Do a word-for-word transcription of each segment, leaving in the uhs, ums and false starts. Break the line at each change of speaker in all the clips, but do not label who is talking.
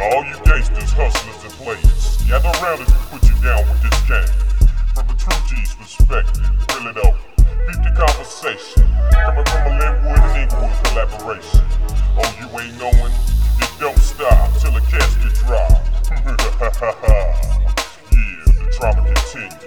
All you gangsters, hustlers, and players, gather around as we put you down with this game. From a true G's perspective, really though, beat the conversation. Coming from a Linwood and Inglewood collaboration. Oh, you ain't knowing? It don't stop till the casket drop. Yeah, the drama continues.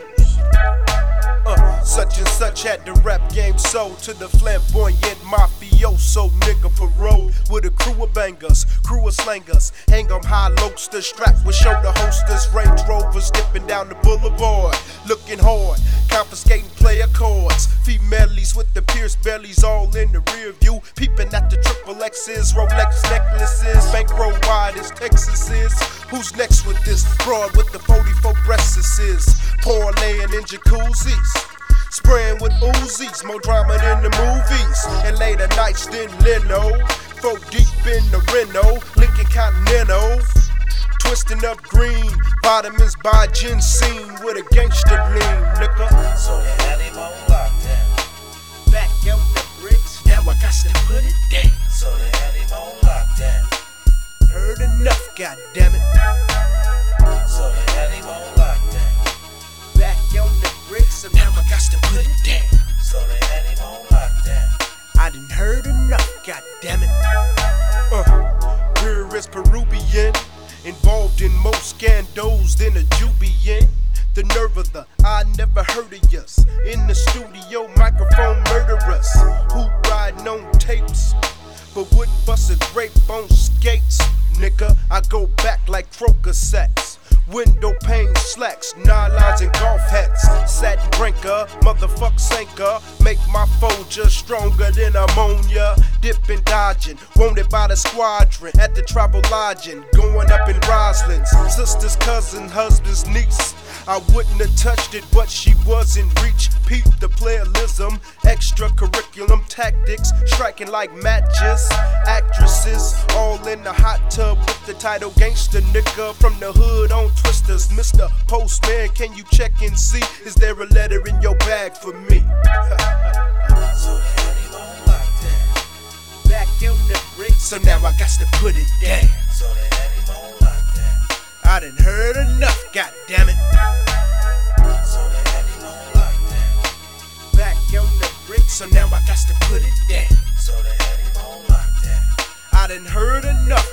Uh, such and such had the rap game sold to the flamboyant mafioso nigga parole with a crew of bangers, crew of slangers, hang 'em high loadsters strapped with shoulder holsters, Range Rovers dipping down the boulevard, looking hard, confiscating player cards, females with the pierced bellies all in the rear view, peeping at the triple X's, Rolex necklaces, bankroll wide as Texas is. Who's next with this broad with the forty-four breasts is? Parlaying in jacuzzis, spraying with Uzis, more drama than the movies, and later nights than Leno. Four deep in the Reno, Lincoln Continental, twisting up green, vitamins by ginseng with a gangster lean, nigga.
So they had him on lockdown.
Back on the bricks, now I got to put it down.
So they had him on lockdown.
Heard enough, goddammit.
So they had him on lockdown.
Back on the bricks, and now I got to put it down.
So they had him on lockdown.
I done heard enough, goddammit. Uh, purist Peruvian, involved in more scandals than a Jubian. The nerve of the I never heard of yous. In the studio, microphone murderers who riding on tapes, but wouldn't bust a grape on skates. Nigga, I go back like croaker sacks, window pane slacks, nylons and golf hats, satin drinker, motherfuck sinker, make my foe just stronger than ammonia, dipping dodging, wanted by the squadron, at the travel lodging, going up in Roslyn's, sister's cousin, husband's niece. I wouldn't have touched it, but she was in reach. Peep the playalism, extracurriculum tactics, striking like matches. Actresses, all in the hot tub with the title gangster nigga from the hood on Twisters. Mister Postman, can you check and see? Is there a letter in your bag for me?
So they had him on lockdown.
Back on the bricks, so now I got to put it down.
So they had him on lockdown.
I done heard enough, goddammit.
So they had him on lockdown.
Back on the bricks, so now I got to put it down.
So they had him on lockdown.
I done heard enough.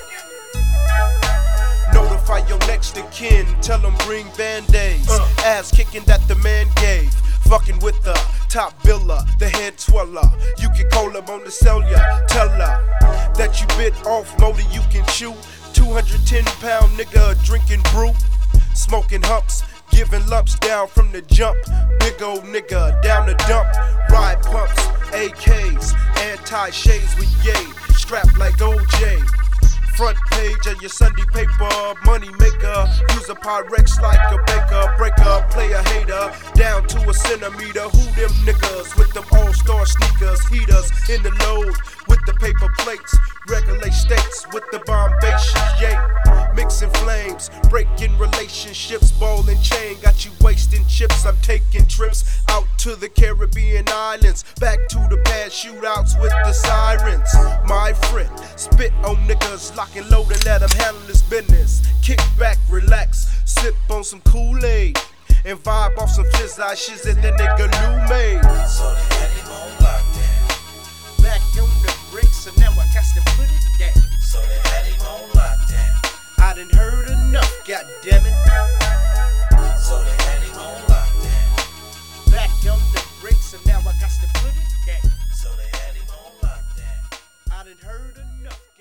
Notify your next of kin, tell them bring band-aids. Uh. Ass kicking that the man gave. Fucking with the top biller, the head sweller. You can call him on the cellular. Tell her that you bit off more than you can chew. two hundred ten pound nigga drinking brew, smoking humps, giving lumps down from the jump. Big old nigga down the dump, ride pumps, A Ks, anti-shades with yay, strapped like O J. Front page of your Sunday paper, money maker. Use a Pyrex like a baker, breaker, player hater, down to a centimeter. Who them niggas with them all-star sneakers, heaters in the load with the paper plates, regulate states with the bombacious yay. Mixing flames, breaking relationships, ball and chain, got you wasting chips. I'm taking trips out to the Caribbean islands, back to the past shootouts with the sirens. My friend, spit on niggas, lock and load and let them handle this business. Kick back, relax, sip on some Kool-Aid, and vibe off some fizz eye shit that that nigga Lou made.
So they had him on lockdown.
Back on the bricks, so now I got to put it down.
So they had him on lockdown.
I done heard enough, goddammit.
So they had him on lockdown.
Back on the bricks, so now I got to put it down.
So they had him on lockdown.
I done heard enough.